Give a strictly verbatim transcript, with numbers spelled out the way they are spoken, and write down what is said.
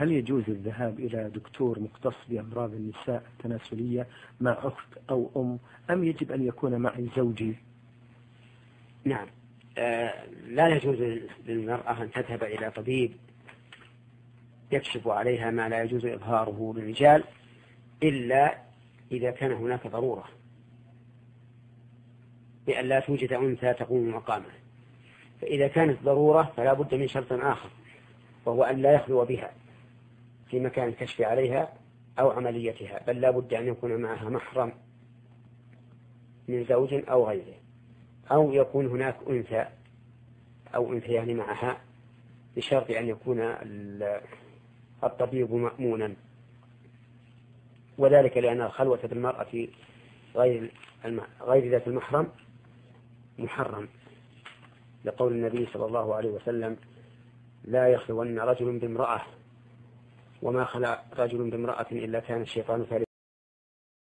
هل يجوز الذهاب إلى دكتور مختص بأمراض النساء التناسلية مع أخت أو أم، أم يجب أن يكون معي زوجي؟ نعم، آه لا يجوز للمرأة أن تذهب إلى طبيب يكشف عليها ما لا يجوز إظهاره للرجال إلا إذا كان هناك ضرورة بأن لا توجد أنثى تقوم مقامه. فإذا كانت ضرورة فلا بد من شرط آخر، وهو أن لا يخلو بها في مكان الكشف عليها أو عمليتها، بل لا بد أن يكون معها محرم من زوج أو غيره، أو يكون هناك أنثى أو أنثيان معها، بشرط أن يكون الطبيب مأمونا، وذلك لأن الخلوة بالمرأة غير غير ذات المحرم محرم، لقول النبي صلى الله عليه وسلم: لا يخلون رجل بامرأة، وما خلى رجل بامرأة إلا كان الشيطان ثالث